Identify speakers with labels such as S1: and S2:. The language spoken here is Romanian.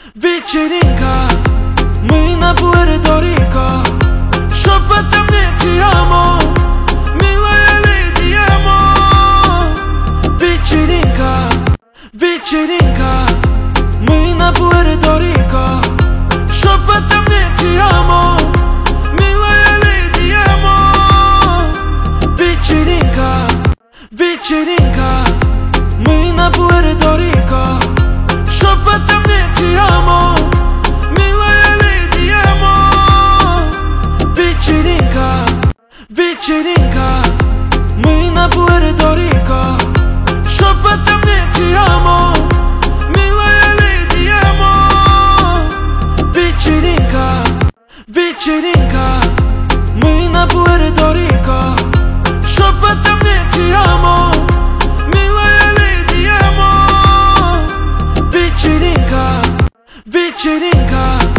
S1: Вечеринка, mâine Puerto Rico. Șopătăm ne ti amo, mila le ti amo. Вечеринка, вечеринка, mâine Puerto Rico. Șopătăm ne ti amo, mila le ti amo. Вечеринка, вечеринка, mâine Puerto Rico. Șopătăm ne ti amo, mila le ti amo. Вечеринка, вечеринка, mâine Puerto Rico. Șopătăm ne ti amo, mila le ti amo. Вечеринка, вечеринка, mâine Puerto Rico. Șopătăm ne ti amo, mila le ti amo. Вечеринка, вечеринка.